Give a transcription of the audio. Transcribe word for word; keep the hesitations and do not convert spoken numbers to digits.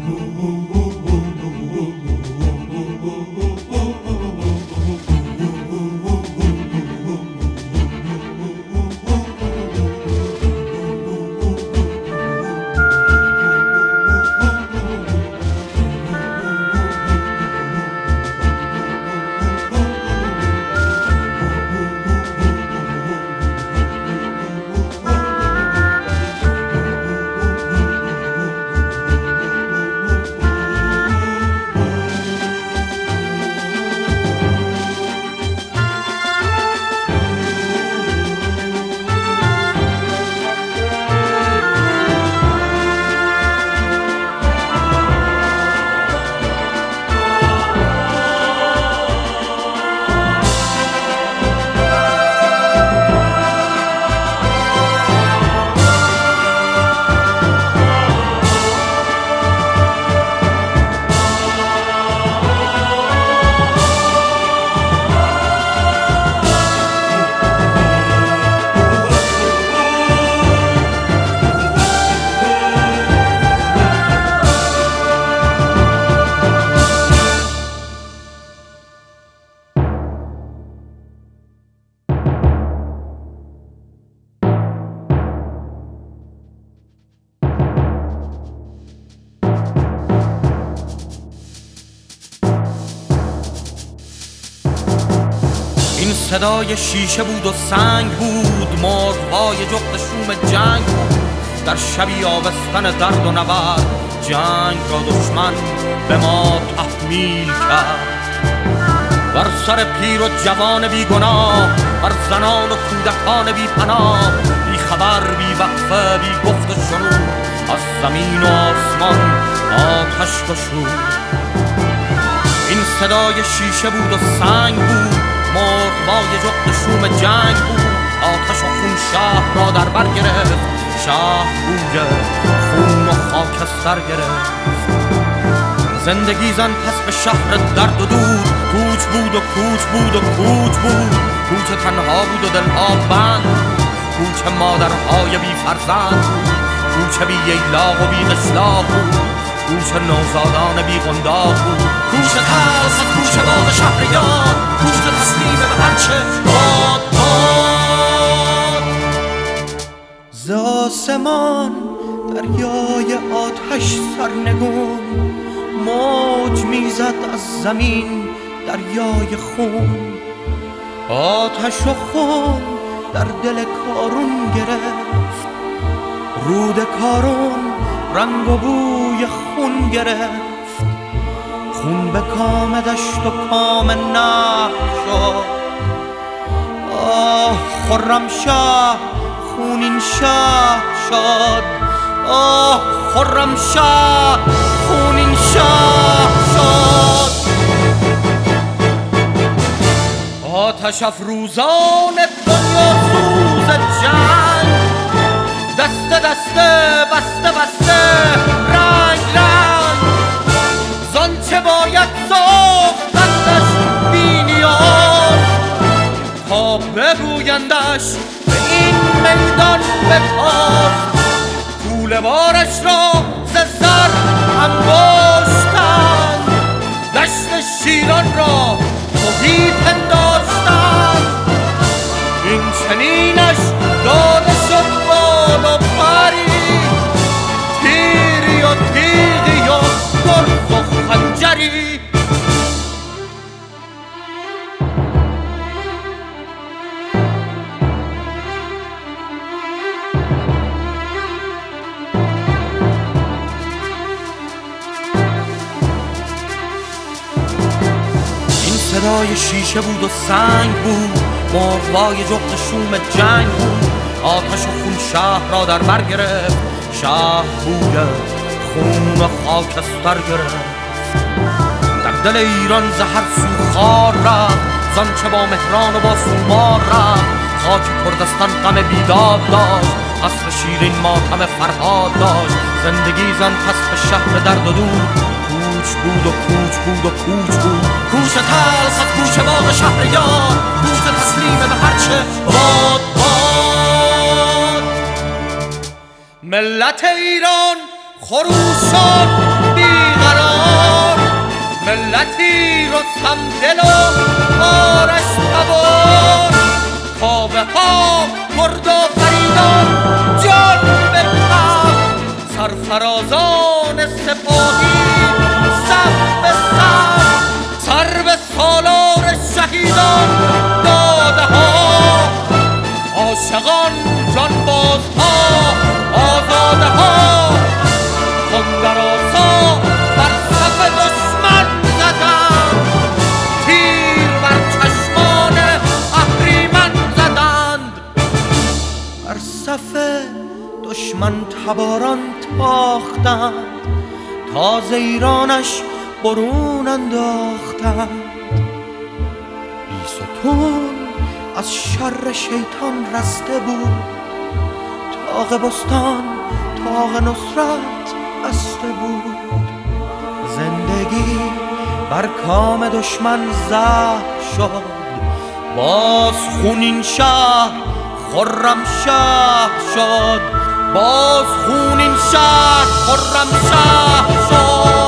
صدای شیشه بود و سنگ بود، مرغ‌های جغد شوم جنگ بود. در شبی آبستن درد و نبرد، جنگ را دشمن به ما تحمیل کرد. بر سر پیر و جوان بی گناه، بر زنان و کودکان بی پناه، بی خبر بی وقفه بی گفت و شنود، از زمین و آسمان آتش گشود. این صدای شیشه بود و سنگ بود، مرغ‌های جغد شوم جنگ بود. آتش و خون شهر را در بر گرفت، شهر بوی خون و خاکستر گرفت. زندگی زن پس به شهر درد و دود، کوچ بود و کوچ بود و کوچ بود. کوچ تنها بود و دلها بند، کوچ مادرهای بی فرزند بود. کوچ بی ییلاق و بی قشلاق بود، کوچ نوزادان بی قنداق بود. کوچ تلخ، کوچ باغ شهریار، کوچ تسلیم به هرچه باد باد. ز آسمان دریای آتش سرنگون، موج میزد از زمین دریای خون. آتش و خون در دل کارون گرفت، رود کارون رنگ و بوی خون گرفت. خون به کام دشت و کام نهر شد. آه خرمشاه خونین شاه شد. آه خرمشاه خونین شاه شد. آتش افروزان دنیا سوز جنگ، دسته دسته بسته بسته رنگ رنگ. زانچه باید ساختندش بی نیاز، تا بگویندش به این میدان بتاز. کوله بارش را ز سر انباشتند، دشت شیران را تهی پنداشتند. این چنینش داده شد بال و پری، تیری و تیغی و گرز و خنجری. این صدای شیشه بود و سنگ بود، مرغ‌های جغد شوم جنگ بود. آتش و خون شهر را در بر گرفت، شهر بوی خون و خاکستر گرفت. در دل ایران زهر سو خار رفت، زانچه با مهران و با سومار رفت. خاک کردستان غم بیداد داشت، قصر شیرین ماتم فرهاد داشت. زندگی زن پس به شهر درد و دود، کوچ بود و کوچ بود و کوچ بود. کوچ تلخ، کوچ باغ شهریار، کوچ تسلیم به هرچه باد باد. ملت ایران خروش شد بی رستم دل و آرش تبار، کاوه ها مرد و فریدان جان بکن، سرفرازان سپاهی صف به صف، سر به سالار شهیدان داده ها، عاشقان جانبازها آزاده ها، خندرآسا بر صف دشمن زدند، تیر بر چشمان اهریمن زدند، بر صف دشمن تباران تاختند، تا ز ایرانش برون انداختند. بیستون از شر شیطان رسته بود، طاق بستان طاق نصرت بسته بود، زندگی بر کام دشمن زهر شد، باز خونین شهر خرم شهر شد، باز خونین شهر خرم شهر شد.